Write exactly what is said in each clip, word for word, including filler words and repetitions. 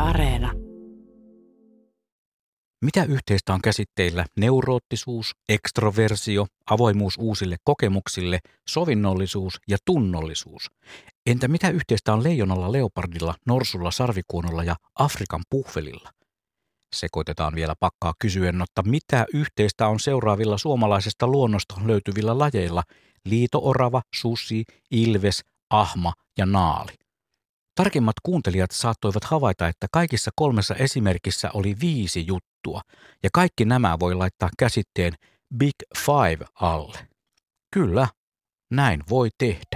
Areena. Mitä yhteistä on käsitteillä neuroottisuus, ekstroversio, avoimuus uusille kokemuksille, sovinnollisuus ja tunnollisuus? Entä mitä yhteistä on leijonalla, leopardilla, norsulla, sarvikuonolla ja Afrikan puhvelilla? Sekoitetaan vielä pakkaa kysyen, että mitä yhteistä on seuraavilla suomalaisesta luonnosta löytyvillä lajeilla liito-orava, susi, ilves, ahma ja naali. Tarkemmat kuuntelijat saattoivat havaita, että kaikissa kolmessa esimerkissä oli viisi juttua, ja kaikki nämä voi laittaa käsitteen Big Five alle. Kyllä, näin voi tehdä.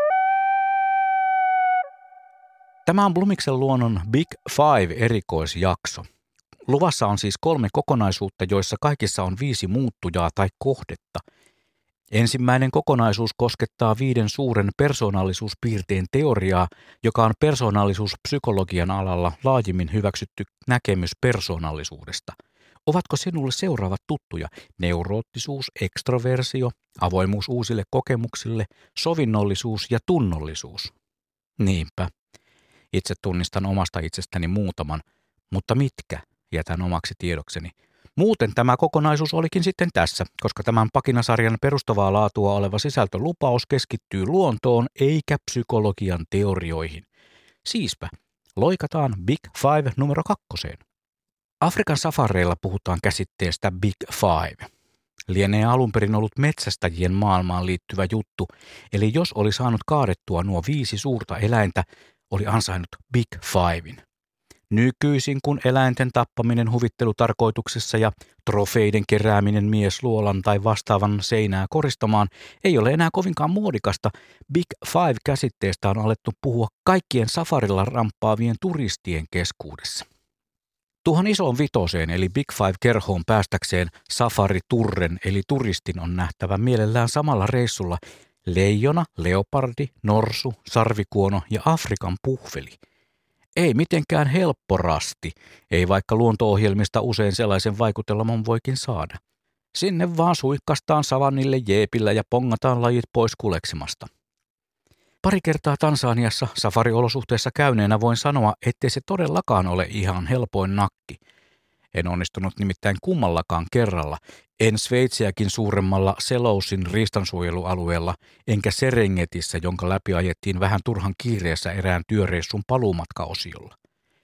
Tämä on Blumiksen luonnon Big Five-erikoisjakso. Luvassa on siis kolme kokonaisuutta, joissa kaikissa on viisi muuttujaa tai kohdetta. Ensimmäinen kokonaisuus koskettaa viiden suuren persoonallisuuspiirteen teoriaa, joka on persoonallisuuspsykologian alalla laajimmin hyväksytty näkemys persoonallisuudesta. Ovatko sinulle seuraavat tuttuja? Neuroottisuus, ekstroversio, avoimuus uusille kokemuksille, sovinnollisuus ja tunnollisuus. Niinpä. Itse tunnistan omasta itsestäni muutaman, mutta mitkä jätän omaksi tiedokseni. Muuten tämä kokonaisuus olikin sitten tässä, koska tämän pakinasarjan perustavaa laatua oleva sisältölupaus keskittyy luontoon eikä psykologian teorioihin. Siispä, loikataan Big Five numero kakkoseen. Afrikan safareilla puhutaan käsitteestä Big Five. Lienee alun perin ollut metsästäjien maailmaan liittyvä juttu, eli jos oli saanut kaadettua nuo viisi suurta eläintä, oli ansainnut Big Fiven. Nykyisin kun eläinten tappaminen huvittelutarkoituksessa ja trofeiden kerääminen miesluolan tai vastaavan seinää koristamaan ei ole enää kovinkaan muodikasta, Big Five-käsitteestä on alettu puhua kaikkien safarilla ramppaavien turistien keskuudessa. Tuohon isoon vitoseen eli Big Five-kerhoon päästäkseen safariturren eli turistin on nähtävä mielellään samalla reissulla leijona, leopardi, norsu, sarvikuono ja Afrikan puhveli. Ei mitenkään helppo rasti, ei vaikka luonto-ohjelmista usein sellaisen vaikutelman voikin saada. Sinne vaan suihkastaan savannille jeepillä ja pongataan lajit pois kuleksimasta. Pari kertaa Tansaniassa safariolosuhteessa käyneenä voin sanoa, ettei se todellakaan ole ihan helpoin nakki. En onnistunut nimittäin kummallakaan kerralla, en Sveitsiäkin suuremmalla Selousin riistansuojelualueella, enkä Serengetissä, jonka läpi ajettiin vähän turhan kiireessä erään työreissun paluumatkaosiolla.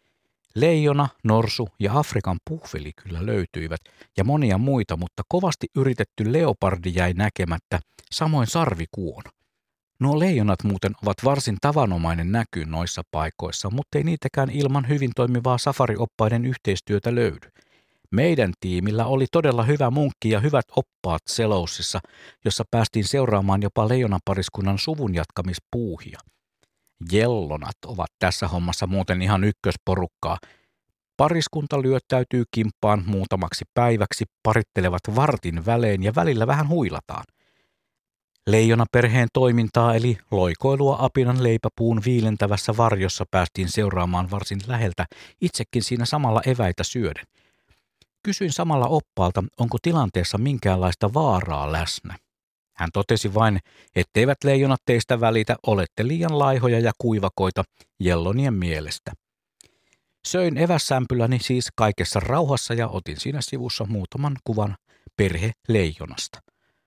Leijona, norsu ja Afrikan puhveli kyllä löytyivät, ja monia muita, mutta kovasti yritetty leopardi jäi näkemättä, samoin sarvikuono. Nuo leijonat muuten ovat varsin tavanomainen näky noissa paikoissa, mutta ei niitäkään ilman hyvin toimivaa safarioppaiden yhteistyötä löydy. Meidän tiimillä oli todella hyvä munkki ja hyvät oppaat Selousissa, jossa päästiin seuraamaan jopa leijonapariskunnan suvun jatkamispuuhia. Jellonat ovat tässä hommassa muuten ihan ykkösporukkaa. Pariskunta lyöttäytyy kimppaan muutamaksi päiväksi, parittelevat vartin välein ja välillä vähän huilataan. Leijonaperheen toimintaa eli loikoilua apinan leipäpuun viilentävässä varjossa päästiin seuraamaan varsin läheltä, itsekin siinä samalla eväitä syöden. Kysyin samalla oppaalta, onko tilanteessa minkäänlaista vaaraa läsnä. Hän totesi vain, etteivät leijonat teistä välitä, olette liian laihoja ja kuivakoita jellonien mielestä. Söin evässämpyläni siis kaikessa rauhassa ja otin siinä sivussa muutaman kuvan perheleijonasta.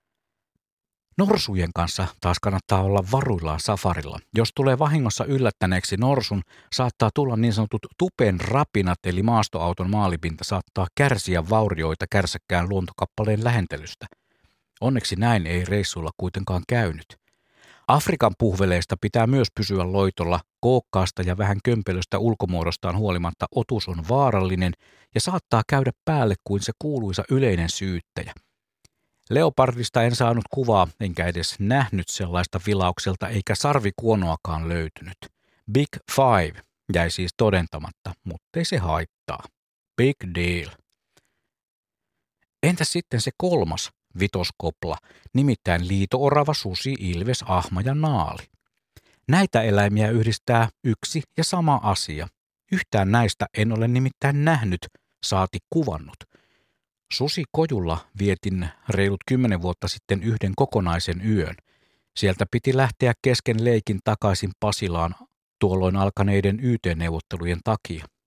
Norsujen kanssa taas kannattaa olla varuillaan safarilla. Jos tulee vahingossa yllättäneeksi norsun, saattaa tulla niin sanotut tupen rapinat, eli maastoauton maalipinta saattaa kärsiä vaurioita kärsäkkään luontokappaleen lähentelystä. Onneksi näin ei reissulla kuitenkaan käynyt. Afrikan puhveleista pitää myös pysyä loitolla, kookkaasta ja vähän kömpelöstä ulkomuodostaan huolimatta otus on vaarallinen ja saattaa käydä päälle kuin se kuuluisa yleinen syyttäjä. Leopardista en saanut kuvaa, enkä edes nähnyt sellaista vilaukselta, eikä sarvikuonoakaan löytynyt. Big Five jäi siis todentamatta, mutta ei se haittaa. Big deal. Entäs sitten se kolmas vitoskopla, nimittäin liito-orava, susi, ilves, ahma ja naali? Näitä eläimiä yhdistää yksi ja sama asia. Yhtään näistä en ole nimittäin nähnyt, saati kuvannut. Susikojulla vietin reilut kymmenen vuotta sitten yhden kokonaisen yön. Sieltä piti lähteä kesken leikin takaisin Pasilaan tuolloin alkaneiden Y T-neuvottelujen takia.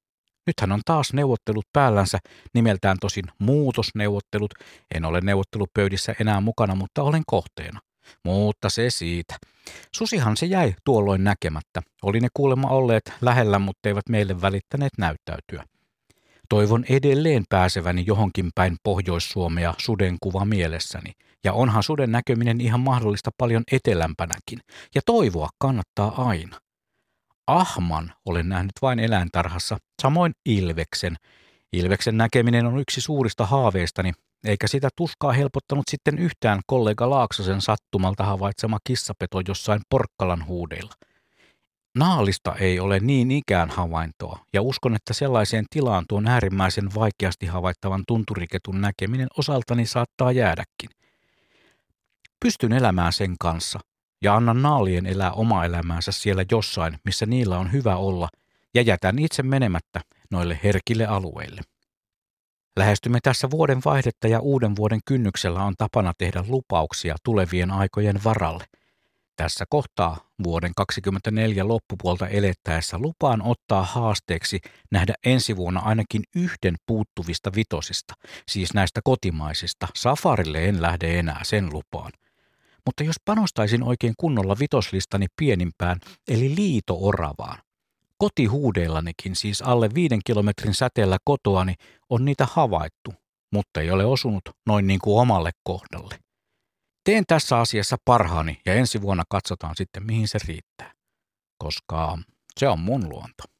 Nythän on taas neuvottelut päällänsä, nimeltään tosin muutosneuvottelut. En ole neuvottelupöydissä enää mukana, mutta olen kohteena. Mutta se siitä. Susihan se jäi tuolloin näkemättä. Oli ne kuulemma olleet lähellä, mutta eivät meille välittäneet näyttäytyä. Toivon edelleen pääseväni johonkin päin Pohjois-Suomea sudenkuva mielessäni. Ja onhan suden näkeminen ihan mahdollista paljon etelämpänäkin. Ja toivoa kannattaa aina. Ahman olen nähnyt vain eläintarhassa, samoin ilveksen. Ilveksen näkeminen on yksi suurista haaveistani, eikä sitä tuskaa helpottanut sitten yhtään kollega Laaksosen sattumalta havaitsema kissapeto jossain Porkkalan huudeilla. Naalista ei ole niin ikään havaintoa, ja uskon, että sellaiseen tilaan tuon äärimmäisen vaikeasti havaittavan tunturiketun näkeminen osaltani saattaa jäädäkin. Pystyn elämään sen kanssa, ja annan naalien elää oma elämäänsä siellä jossain, missä niillä on hyvä olla, ja jätän itse menemättä noille herkille alueille. Lähestymme tässä vuoden vaihdetta ja uuden vuoden kynnyksellä on tapana tehdä lupauksia tulevien aikojen varalle. Tässä kohtaa vuoden kaksikymmentäneljä loppupuolta elettäessä lupaan ottaa haasteeksi nähdä ensi vuonna ainakin yhden puuttuvista vitosista, siis näistä kotimaisista. Safarille en lähde enää, sen lupaan. Mutta jos panostaisin oikein kunnolla vitoslistani pienimpään, eli liito-oravaan. Kotihuudeillanikin, siis alle viiden kilometrin säteellä kotoani, on niitä havaittu, mutta ei ole osunut noin niin kuin omalle kohdalle. Teen tässä asiassa parhaani ja ensi vuonna katsotaan sitten mihin se riittää, koska se on mun luonto.